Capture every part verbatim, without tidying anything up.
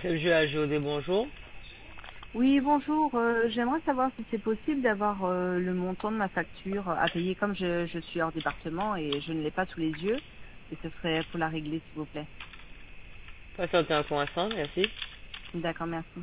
S M G A G O D, bonjour. Oui, bonjour. Euh, J'aimerais savoir si c'est possible d'avoir euh, le montant de ma facture à payer comme je, je suis hors département et je ne l'ai pas sous les yeux. Et ce serait pour la régler, s'il vous plaît. Patientez un instant, merci. D'accord, merci.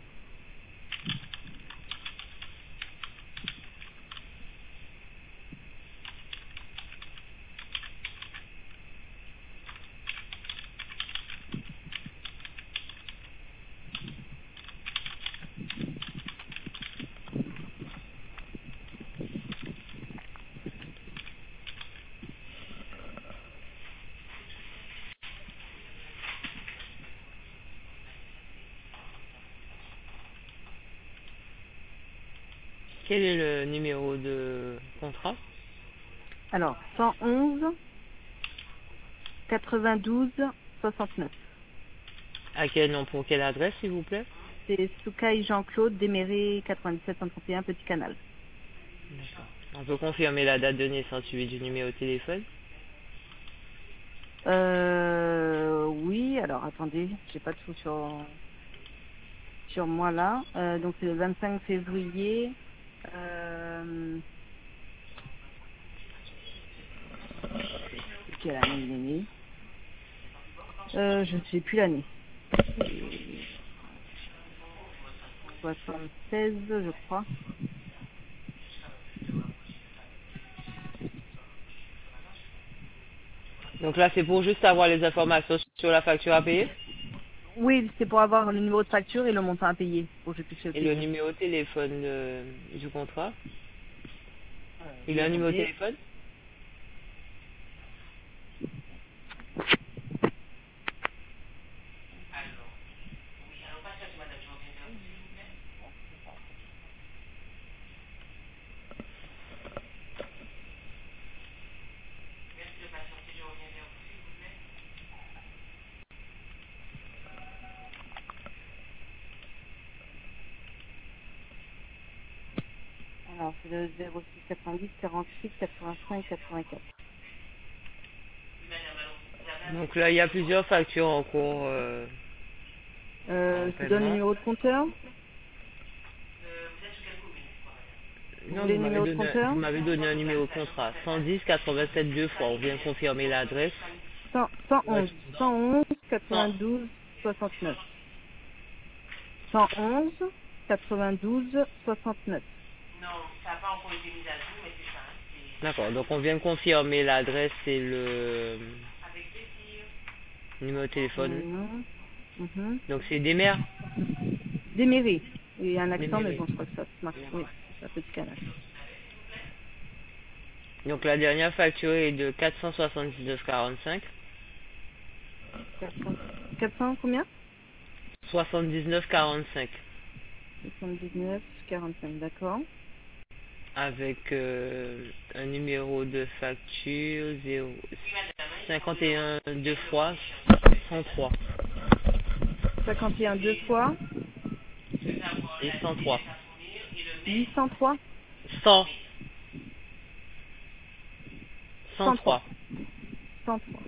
Quel est le numéro de contrat? Alors, cent onze quatre-vingt-douze soixante-neuf. À quel nom, pour quelle adresse, s'il vous plaît? C'est Soukaï Jean-Claude, Desmérés, quatre-vingt-dix-sept cent trente et un, Petit Canal. D'accord. On peut confirmer la date de naissance suivie du numéro de téléphone? Euh, oui, alors attendez, j'ai pas tout sur, sur moi là. Euh, donc c'est le vingt-cinq février. Euh, quelle année il est né? Euh, je ne sais plus l'année. soixante-seize, je crois. Donc là, c'est pour juste avoir les informations sur la facture à payer? Oui, c'est pour avoir le numéro de facture et le montant à payer, pour que je puisse le Et le payer. numéro de téléphone euh, du contrat? Euh, Il oui, a un numéro de attendez. téléphone? Alors, c'est le zéro six quatre-vingt-dix quarante-huit quatre-vingt-cinq quatre-vingt-quatre. Donc là, il y a plusieurs factures en cours euh, en Euh, je vous donne le paiement. numéro de compteur. Vous Non, voulez vous le m'avez numéro de donné, compteur? vous m'avez donné un numéro de contrat. cent dix quatre-vingt-sept deux fois. On vient confirmer l'adresse. cent, Ouais. 111. cent onze cent. quatre-vingt-douze soixante-neuf. cent onze quatre-vingt-douze soixante-neuf. D'accord, donc on vient de confirmer l'adresse et le numéro de téléphone. Mhm. Mhm. Donc c'est des mères. Desmérés. Il y a un Des accent, mais mairies. bon, je crois que ça se marche. Oui, c'est un Petit Canal. Donc la dernière facture est de quatre cent soixante-dix-neuf quarante-cinq. quatre cents, quatre cents combien? soixante-dix-neuf quarante-cinq. soixante-dix-neuf quarante-cinq, d'accord. Avec euh, un numéro de facture zéro cinquante et un deux fois cent trois. cinquante et un deux fois, Et cent trois. huit cent trois, cent. cent trois, cent trois. cent trois.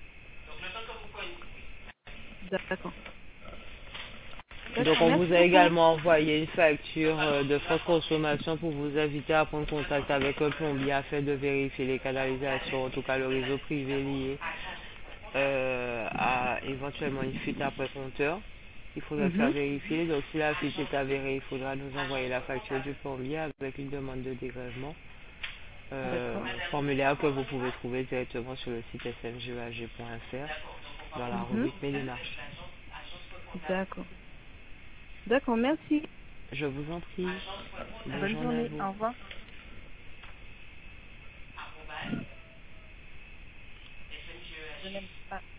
D'accord. Donc D'accord, on merci vous a beaucoup. également envoyé une facture euh, de forte consommation pour vous inviter à prendre contact avec un plombier afin de vérifier les canalisations, en tout cas le réseau privé lié euh, à éventuellement une fuite après compteur. Il faudra faire Mhm. vérifier. Donc si la fuite est avérée, il faudra nous envoyer la facture du plombier avec une demande de dégrèvement. Euh, D'accord. formulaire que vous pouvez trouver directement sur le site s m g e a g point f r dans la Mhm. rubrique Mes démarches. D'accord. D'accord, merci. Je vous en prie. Bonne Bonne journée à journée. vous. Au revoir. Je n'aime pas.